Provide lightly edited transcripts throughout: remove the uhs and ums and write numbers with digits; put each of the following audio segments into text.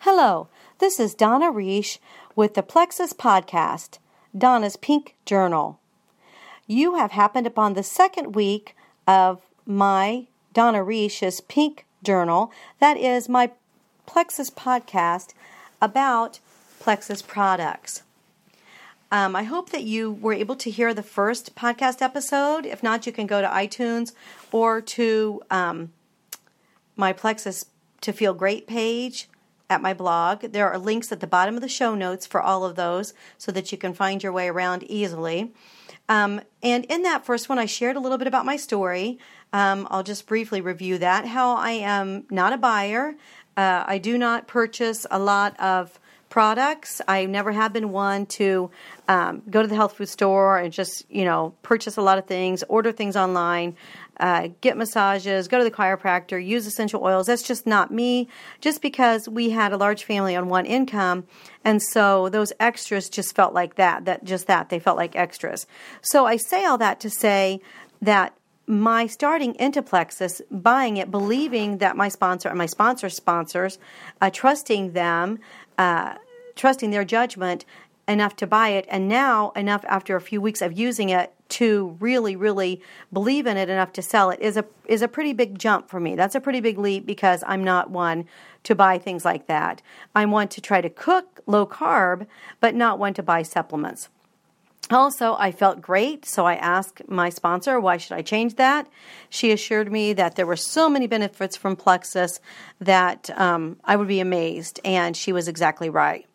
Hello, this is Donna Reish with the Plexus Podcast, Donna's Pink Journal. You have happened upon the second week of my Donna Reish's Pink Journal. That is my Plexus podcast about Plexus products. I hope that you were able to hear the first podcast episode. If not, you can go to iTunes or to my Plexus to Feel Great page at my blog. There are links at the bottom of the show notes for all of those so that you can find your way around easily. And in that first one, I shared a little bit about my story. I'll just briefly review that. How I am not a buyer. I do not purchase a lot of products. I never have been one to go to the health food store and just, purchase a lot of things, order things online, get massages, go to the chiropractor, use essential oils. That's just not me, just because we had a large family on one income, and so those extras just felt like they felt like extras. So I say all that to say that my starting into Plexus, buying it, believing that my sponsor and my sponsor's sponsors, trusting them, trusting their judgment enough to buy it, and now enough after a few weeks of using it to really, really believe in it enough to sell it is a pretty big jump for me. That's a pretty big leap because I'm not one to buy things like that. I'm one to try to cook low carb, but not one to buy supplements. Also, I felt great, so I asked my sponsor, why should I change that? She assured me that there were so many benefits from Plexus that I would be amazed, and she was exactly right.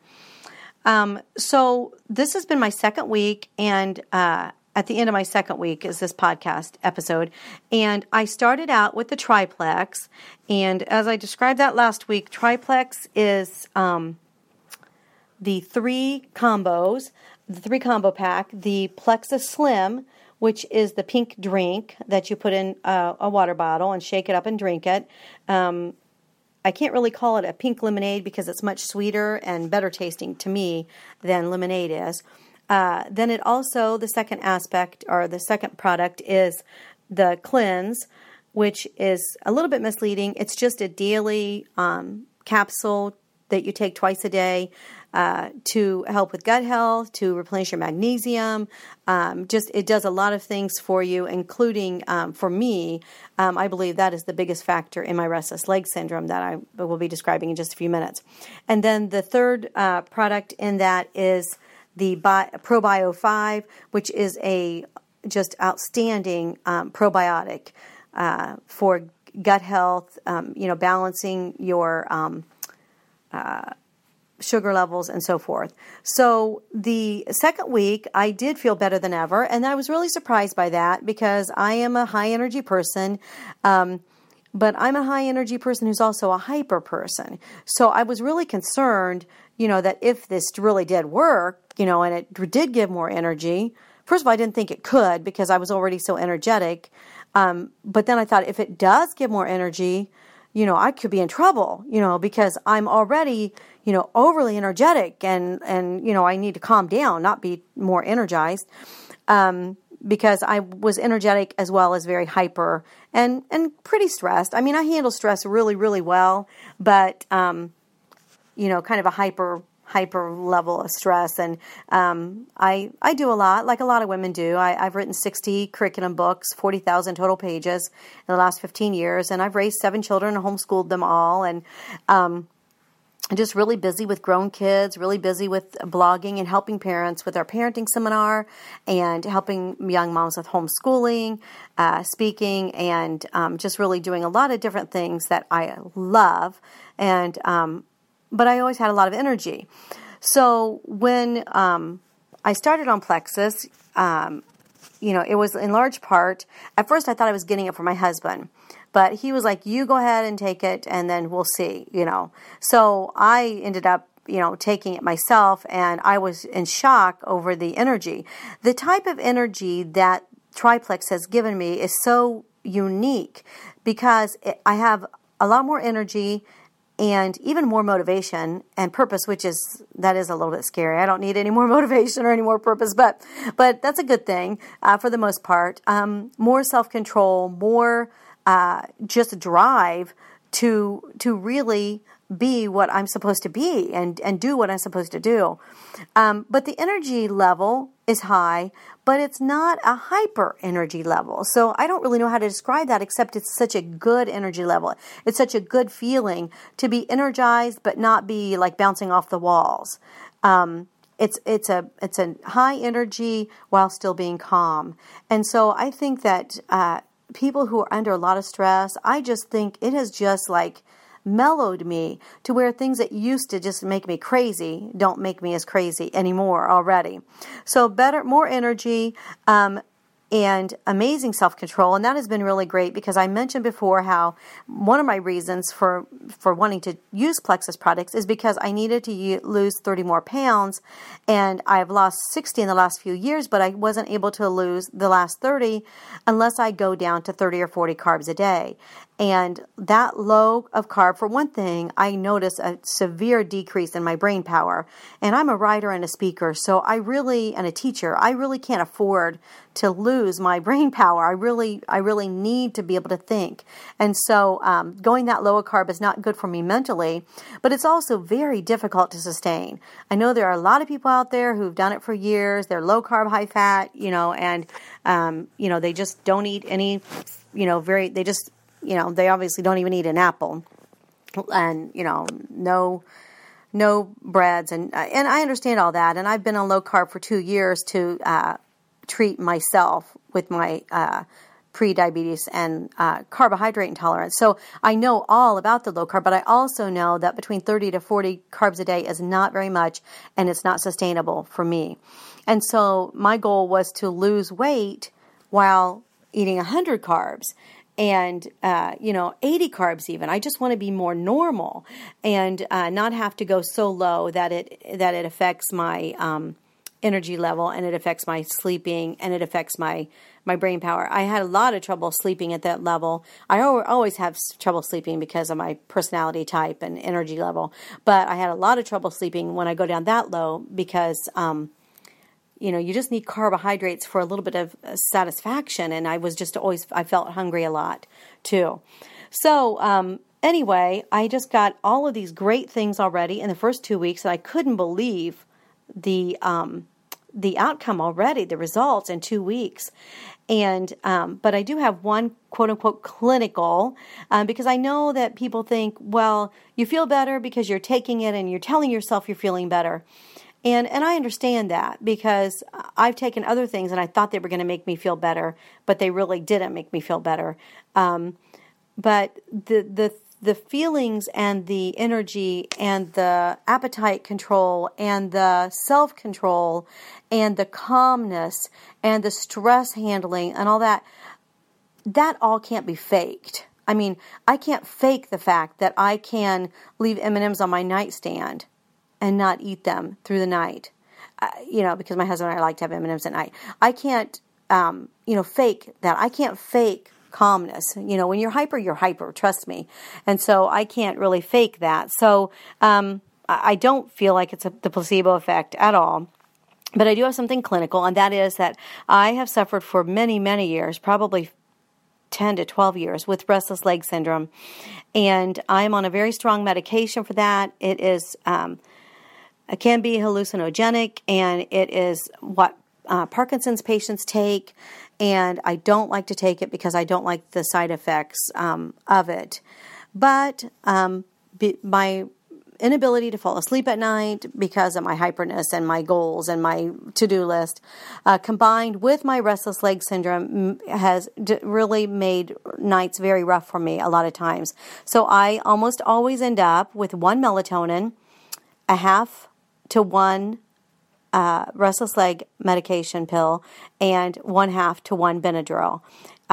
So this has been my second week, and at the end of my second week is this podcast episode, and I started out with the Triplex, and as I described that last week, Triplex is the three combo pack, the Plexus Slim, which is the pink drink that you put in a water bottle and shake it up and drink it. I can't really call it a pink lemonade because it's much sweeter and better tasting to me than lemonade is. Then it also, the second aspect or the second product is the Cleanse, which is a little bit misleading. It's just a daily capsule that you take twice a day to help with gut health, to replenish your magnesium. It does a lot of things for you, including for me. I believe that is the biggest factor in my restless leg syndrome that I will be describing in just a few minutes. And then the third product in that is the ProBio 5, which is a just outstanding probiotic for gut health. Balancing your sugar levels and so forth. So the second week, I did feel better than ever, and I was really surprised by that because I am a high energy person, but I'm a high energy person who's also a hyper person. So I was really concerned, that if this really did work, and it did give more energy. First of all, I didn't think it could because I was already so energetic. But then I thought if it does give more energy, I could be in trouble, because I'm already, overly energetic and I need to calm down, not be more energized, because I was energetic as well as very hyper and pretty stressed. I mean, I handle stress really, really well, but, kind of a hyper level of stress. And I do a lot, like a lot of women do. I've written 60 curriculum books, 40,000 total pages in the last 15 years, and I've raised 7 children and homeschooled them all. And I'm just really busy with grown kids, really busy with blogging and helping parents with our parenting seminar and helping young moms with homeschooling, speaking, and just really doing a lot of different things that I love. And but I always had a lot of energy. So when I started on Plexus, it was in large part, at first I thought I was getting it for my husband, but he was like, you go ahead and take it and then we'll see, So I ended up, taking it myself, and I was in shock over the energy. The type of energy that Triplex has given me is so unique because I have a lot more energy and even more motivation and purpose, that is a little bit scary. I don't need any more motivation or any more purpose, but that's a good thing for the most part. More self-control, more just drive to really be what I'm supposed to be and do what I'm supposed to do. But the energy level is high, but it's not a hyper energy level. So I don't really know how to describe that, except it's such a good energy level. It's such a good feeling to be energized, but not be like bouncing off the walls. It's a high energy while still being calm. And so I think that people who are under a lot of stress, I just think it has just like mellowed me to where things that used to just make me crazy don't make me as crazy anymore already. So more energy, and amazing self-control. And that has been really great because I mentioned before how one of my reasons for wanting to use Plexus products is because I needed to lose 30 more pounds, and I've lost 60 in the last few years, but I wasn't able to lose the last 30 unless I go down to 30 or 40 carbs a day. And that low of carb, for one thing, I notice a severe decrease in my brain power. And I'm a writer and a speaker, and a teacher, I really can't afford to lose my brain power. I really need to be able to think. And so going that low of carb is not good for me mentally, but it's also very difficult to sustain. I know there are a lot of people out there who've done it for years. They're low carb, high fat, and they just don't eat any, they obviously don't even eat an apple, and no breads, and I understand all that, and I've been on low carb for 2 years to treat myself with my pre-diabetes and carbohydrate intolerance. So I know all about the low carb, but I also know that between 30 to 40 carbs a day is not very much, and it's not sustainable for me. And so my goal was to lose weight while eating 100 carbs. And, 80 carbs even. I just want to be more normal and not have to go so low that it affects my energy level, and it affects my sleeping, and it affects my brain power. I had a lot of trouble sleeping at that level. I always have trouble sleeping because of my personality type and energy level. But I had a lot of trouble sleeping when I go down that low because you just need carbohydrates for a little bit of satisfaction. And I felt hungry a lot too. So anyway, I just got all of these great things already in the first 2 weeks, and I couldn't believe the outcome already, the results in 2 weeks. And but I do have one quote unquote clinical, because I know that people think, well, you feel better because you're taking it and you're telling yourself you're feeling better. And I understand that because I've taken other things and I thought they were going to make me feel better, but they really didn't make me feel better. But the feelings and the energy and the appetite control and the self-control and the calmness and the stress handling and all that all can't be faked. I mean, I can't fake the fact that I can leave M&Ms on my nightstand and not eat them through the night, because my husband and I like to have M&Ms at night. I can't, fake that. I can't fake calmness. When you're hyper, trust me. And so I can't really fake that. So I don't feel like it's the placebo effect at all. But I do have something clinical, and that is that I have suffered for many, many years, probably 10 to 12 years, with restless leg syndrome. And I'm on a very strong medication for that. It is... It can be hallucinogenic, and it is what Parkinson's patients take, and I don't like to take it because I don't like the side effects of it. But my inability to fall asleep at night because of my hyperness and my goals and my to-do list, combined with my restless leg syndrome, has really made nights very rough for me a lot of times. So I almost always end up with one melatonin, a half to one restless leg medication pill, and 1/2 to one Benadryl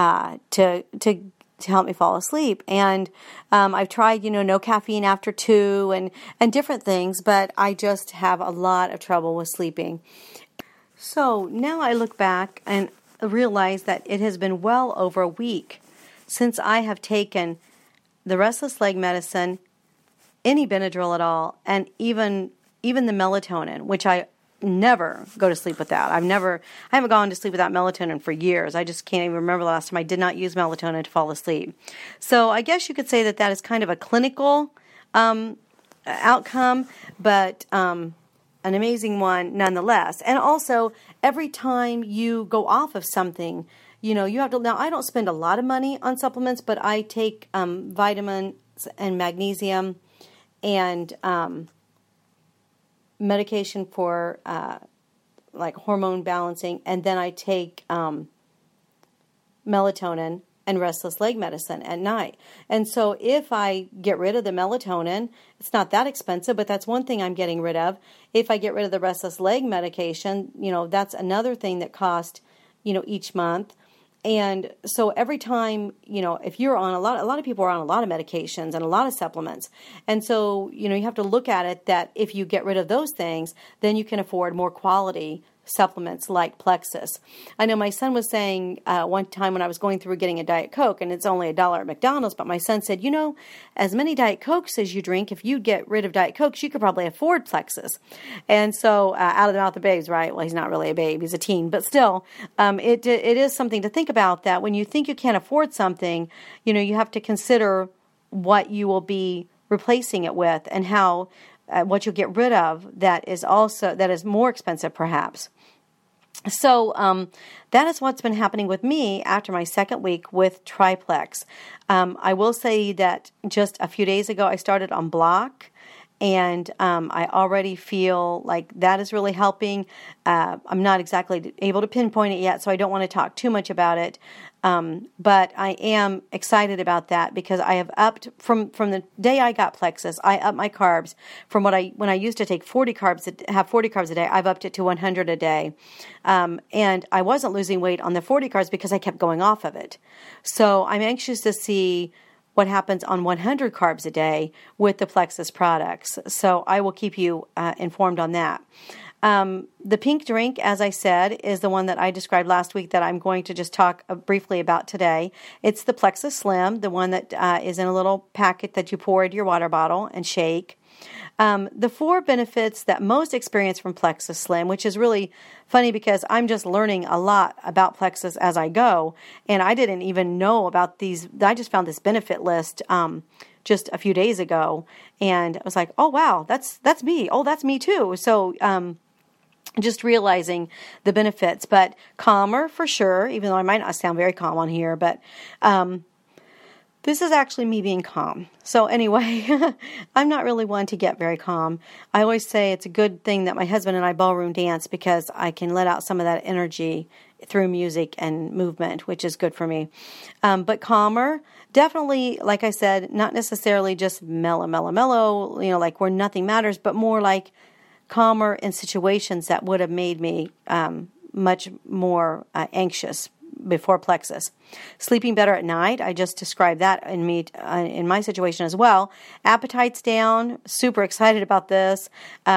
to help me fall asleep. And I've tried, no caffeine after 2 and different things, but I just have a lot of trouble with sleeping. So now I look back and realize that it has been well over a week since I have taken the restless leg medicine, any Benadryl at all, and even the melatonin, which I never go to sleep without. I haven't gone to sleep without melatonin for years. I just can't even remember the last time I did not use melatonin to fall asleep. So I guess you could say that is kind of a clinical outcome, but an amazing one nonetheless. And also, every time you go off of something, you have to. Now, I don't spend a lot of money on supplements, but I take vitamins and magnesium and medication for like hormone balancing, and then I take melatonin and restless leg medicine at night. And so if I get rid of the melatonin, it's not that expensive, but that's one thing I'm getting rid of. If I get rid of the restless leg medication, that's another thing that costs, each month. And so every time, if you're on a lot of people are on a lot of medications and a lot of supplements. And so, you have to look at it that if you get rid of those things, then you can afford more quality supplements like Plexus. I know my son was saying one time when I was going through getting a Diet Coke, and it's only $1 at McDonald's, but my son said, as many Diet Cokes as you drink, if you get rid of Diet Cokes, you could probably afford Plexus. And so out of the mouth of babes, right? Well, he's not really a babe, he's a teen, but still, it is something to think about, that when you think you can't afford something, you have to consider what you will be replacing it with, and how what you'll get rid of that is more expensive perhaps. So that is what's been happening with me after my second week with Triplex. I will say that just a few days ago I started on Block, and I already feel like that is really helping. I'm not exactly able to pinpoint it yet, so I don't want to talk too much about it. But I am excited about that, because I have upped from the day I got Plexus. I upped my carbs from when I used to take 40 carbs a day. I've upped it to 100 a day, and I wasn't losing weight on the 40 carbs because I kept going off of it. So I'm anxious to see what happens on 100 carbs a day with the Plexus products. So I will keep you informed on that. The pink drink, as I said, is the one that I described last week that I'm going to just talk briefly about today. It's the Plexus Slim, the one that is in a little packet that you pour into your water bottle and shake. The 4 benefits that most experience from Plexus Slim, which is really funny because I'm just learning a lot about Plexus as I go, and I didn't even know about these. I just found this benefit list just a few days ago, and I was like, oh wow, that's me. Oh, that's me too. So just realizing the benefits, but calmer for sure, even though I might not sound very calm on here, but this is actually me being calm. So anyway, I'm not really one to get very calm. I always say it's a good thing that my husband and I ballroom dance, because I can let out some of that energy through music and movement, which is good for me. But calmer, definitely, like I said, not necessarily just mellow, like where nothing matters, but more like calmer in situations that would have made me much more anxious before Plexus. Sleeping better at night, I just described that in my situation as well. Appetite's down, super excited about this.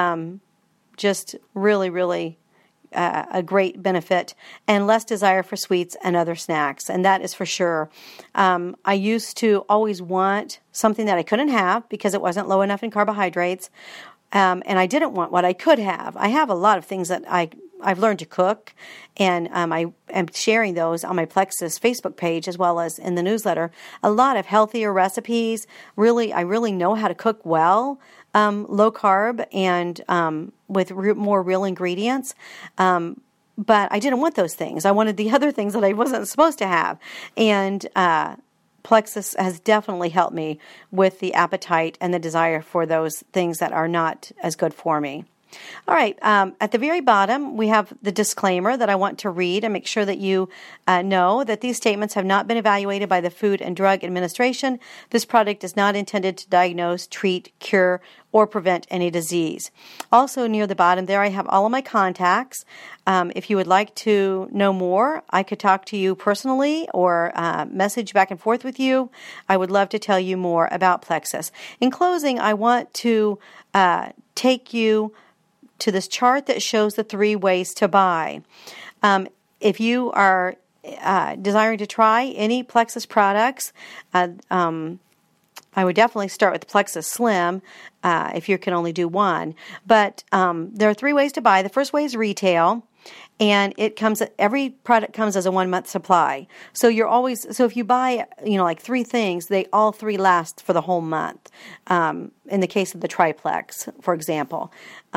Just really, really a great benefit, and less desire for sweets and other snacks, and that is for sure. I used to always want something that I couldn't have because it wasn't low enough in carbohydrates, and I didn't want what I could have. I have a lot of things that I've learned to cook, and I am sharing those on my Plexus Facebook page as well as in the newsletter. A lot of healthier recipes. I really know how to cook well, low carb and with more real ingredients. But I didn't want those things. I wanted the other things that I wasn't supposed to have. And Plexus has definitely helped me with the appetite and the desire for those things that are not as good for me. All right, at the very bottom, we have the disclaimer that I want to read and make sure that you know that these statements have not been evaluated by the Food and Drug Administration. This product is not intended to diagnose, treat, cure, or prevent any disease. Also, near the bottom there, I have all of my contacts. If you would like to know more, I could talk to you personally or message back and forth with you. I would love to tell you more about Plexus. In closing, I want to take you to this chart that shows the 3 ways to buy. If you are desiring to try any Plexus products, I would definitely start with the Plexus Slim if you can only do one. But there are 3 ways to buy. The first way is retail, and every product comes as a 1-month supply. So if you buy like 3 things, all 3 last for the whole month. In the case of the triplex, for example.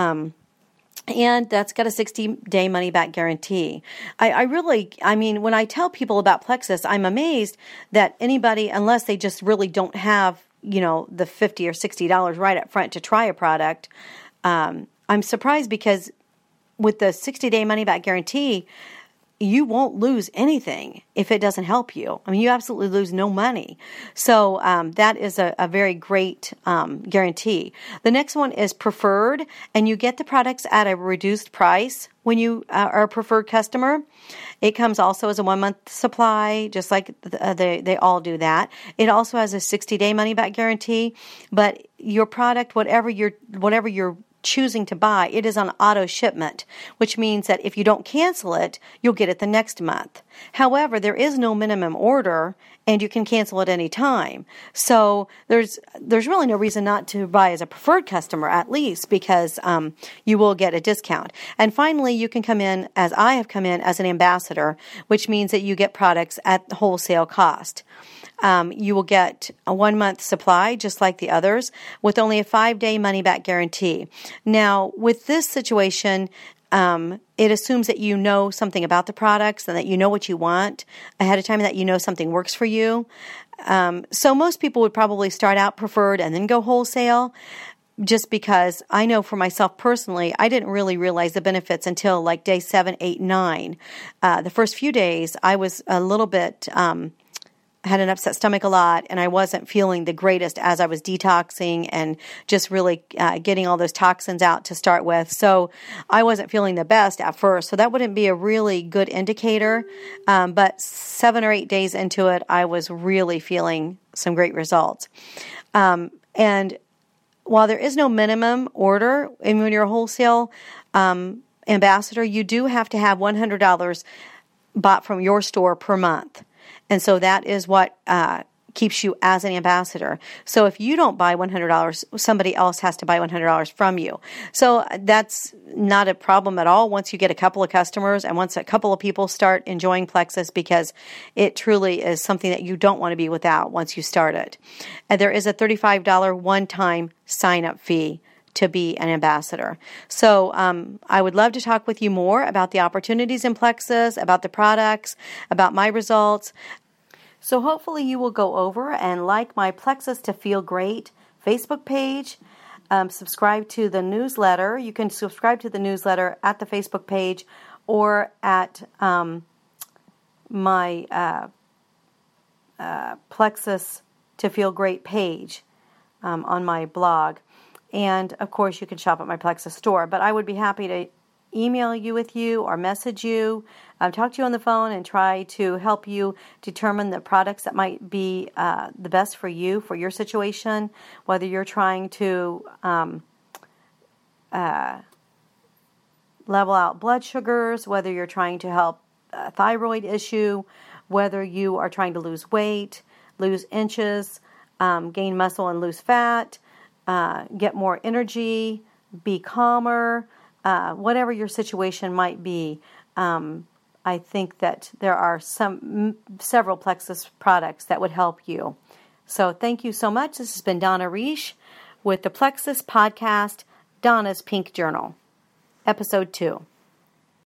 And that's got a 60-day money-back guarantee. When I tell people about Plexus, I'm amazed that anybody, unless they just really don't have, the $50 or $60 right up front to try a product, I'm surprised because with the 60-day money-back guarantee, you won't lose anything if it doesn't help you. You absolutely lose no money. So that is a very great guarantee. The next one is preferred, and you get the products at a reduced price when you are a preferred customer. It comes also as a 1-month supply, just like they all do that. It also has a 60-day money-back guarantee, but your product, whatever you're choosing to buy, it is on auto shipment, which means that if you don't cancel it, you'll get it the next month. However, there is no minimum order, and you can cancel at any time. So there's really no reason not to buy as a preferred customer, at least, because you will get a discount. And finally, you can come in, as I have come in, as an ambassador, which means that you get products at wholesale cost. You will get a 1-month supply, just like the others, with only a 5-day money-back guarantee. Now, with this situation, it assumes that you know something about the products and that you know what you want ahead of time, and that you know something works for you. So most people would probably start out preferred and then go wholesale, just because I know for myself personally, I didn't really realize the benefits until like day 7, 8, 9. The first few days, I was a little bit had an upset stomach a lot, and I wasn't feeling the greatest as I was detoxing and just really getting all those toxins out to start with. So I wasn't feeling the best at first. So that wouldn't be a really good indicator. But 7 or 8 days into it, I was really feeling some great results. And while there is no minimum order, and when you're a wholesale ambassador, you do have to have $100 bought from your store per month. And so that is what keeps you as an ambassador. So if you don't buy $100, somebody else has to buy $100 from you. So that's not a problem at all once you get a couple of customers and once a couple of people start enjoying Plexus, because it truly is something that you don't want to be without once you start it. And there is a $35 one-time sign-up fee to be an ambassador. So I would love to talk with you more about the opportunities in Plexus, about the products, about my results. So hopefully you will go over and like my Plexus to Feel Great Facebook page. Subscribe to the newsletter. You can subscribe to the newsletter at the Facebook page or at my Plexus to Feel Great page on my blog. And, of course, you can shop at my Plexus store. But I would be happy to email you with you or message you, talk to you on the phone, and try to help you determine the products that might be the best for you, for your situation, whether you're trying to level out blood sugars, whether you're trying to help a thyroid issue, whether you are trying to lose weight, lose inches, gain muscle and lose fat, get more energy, be calmer, whatever your situation might be. I think that there are several Plexus products that would help you. So thank you so much. This has been Donna Reish with the Plexus Podcast, Donna's Pink Journal, Episode 2.